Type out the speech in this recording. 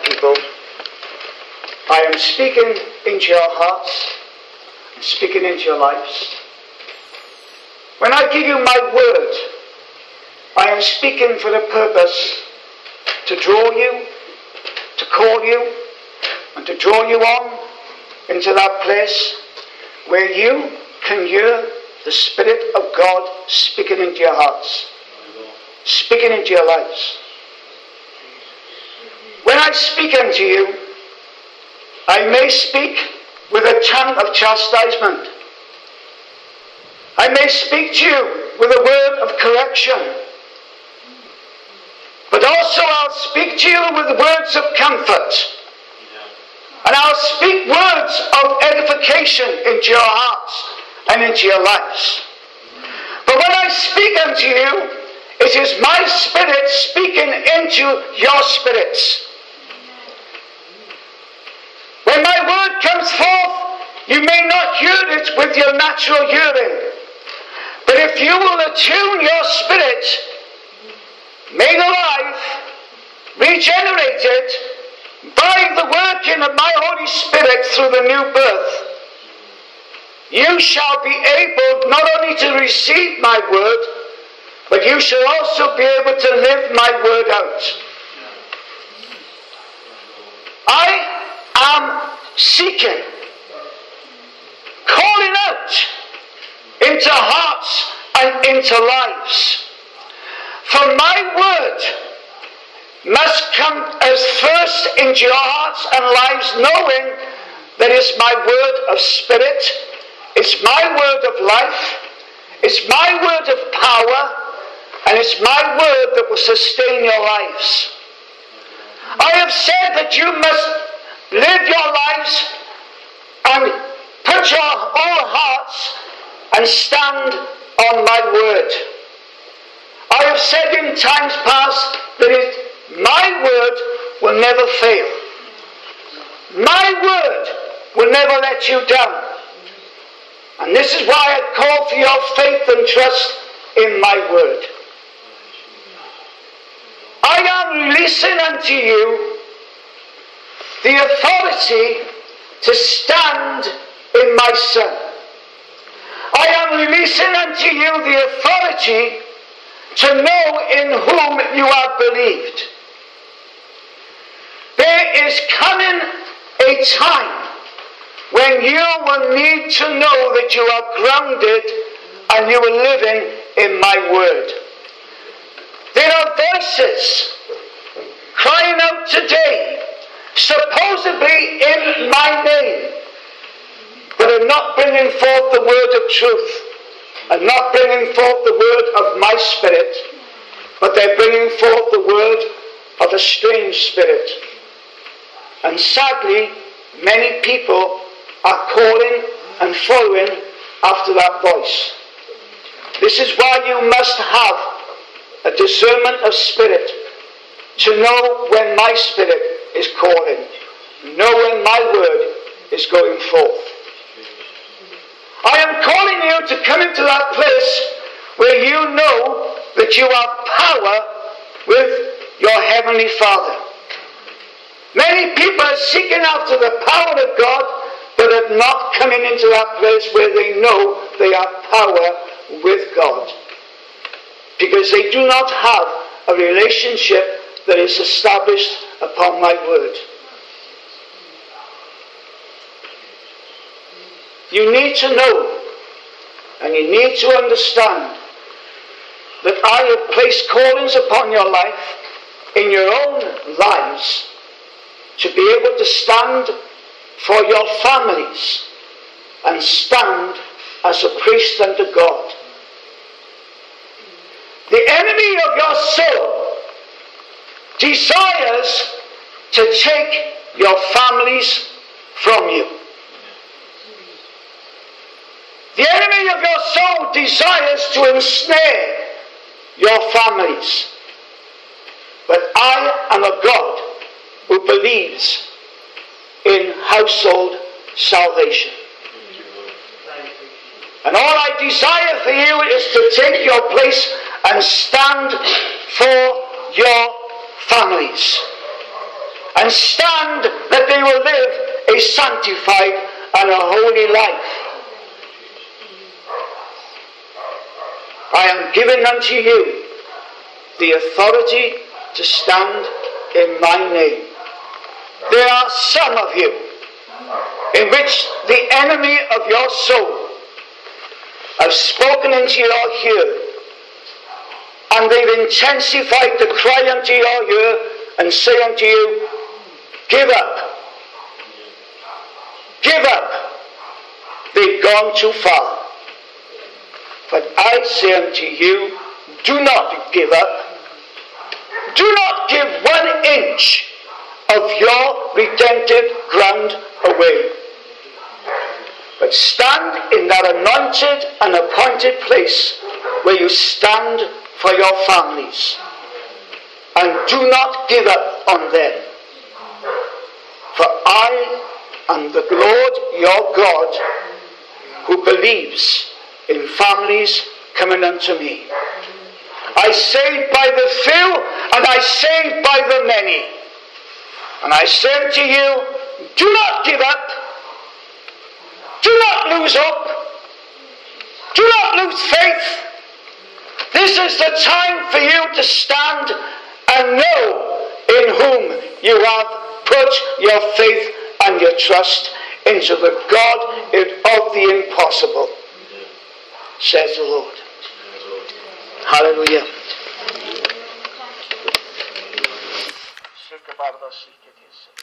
people, I am speaking into your hearts, and speaking into your lives. When I give you my word, I am speaking for the purpose to draw you, to call you, and to draw you on into that place where you can hear the Spirit of God speaking into your hearts, speaking into your lives. When I speak unto you, I may speak with a tongue of chastisement. I may speak to you with a word of correction. But also I'll speak to you with words of comfort. And I'll speak words of edification into your hearts and into your lives. But when I speak unto you, it is my Spirit speaking into your spirits. When my word comes forth, you may not hear it with your natural hearing. But if you will attune your spirit, made alive, regenerated, by the working of my Holy Spirit through the new birth, you shall be able not only to receive my word, but you shall also be able to live my word out. I am seeking, calling out into hearts and into lives. For my word must come as first into your hearts and lives, knowing that it's my word of spirit, it's my word of life, it's my word of power, and it's my word that will sustain your lives. I have said that you must live your lives and put your whole hearts and stand on my word. I have said in times past that my word will never fail. My word will never let you down. And this is why I call for your faith and trust in my word. I am releasing unto you the authority to stand in my Son. I am releasing unto you the authority to know in whom you are believed. There is coming a time when you will need to know that you are grounded and you are living in my word. There are voices crying out today, supposedly in my name, that are not bringing forth the word of truth, and not bringing forth the word of my spirit, but they're bringing forth the word of a strange spirit. And sadly, many people are calling and following after that voice. This is why you must have a discernment of spirit to know when my spirit is calling, know when my word is going forth. I am calling you to come into that place where you know that you have power with your Heavenly Father. Many people are seeking after the power of God, but are not coming into that place where they know they have power with God. Because they do not have a relationship that is established upon my word. You need to know, and you need to understand, that I have placed callings upon your life, in your own lives, to be able to stand for your families, and stand as a priest unto God. The enemy of your soul desires to take your families from you. The enemy of your soul desires to ensnare your families. But I am a God who believes in household salvation. And all I desire for you is to take your place and stand for your families. and stand that they will live a sanctified and a holy life. I am giving unto you the authority to stand in my name. There are some of you in which the enemy of your soul have spoken into your hearing, and they've intensified to cry unto your ear and say unto you, give up. Give up. They've gone too far. But I say unto you, do not give up. Do not give 1 inch of your redemptive ground away. But stand in that anointed and appointed place where you stand for your families. And do not give up on them. For I am the Lord your God, who believes in families coming unto me. I saved by the few, and I saved by the many. And I say unto you, do not give up. Do not lose hope. Do not lose faith. This is the time for you to stand and know in whom you have put your faith and your trust, into the God of the impossible, says the Lord. Hallelujah.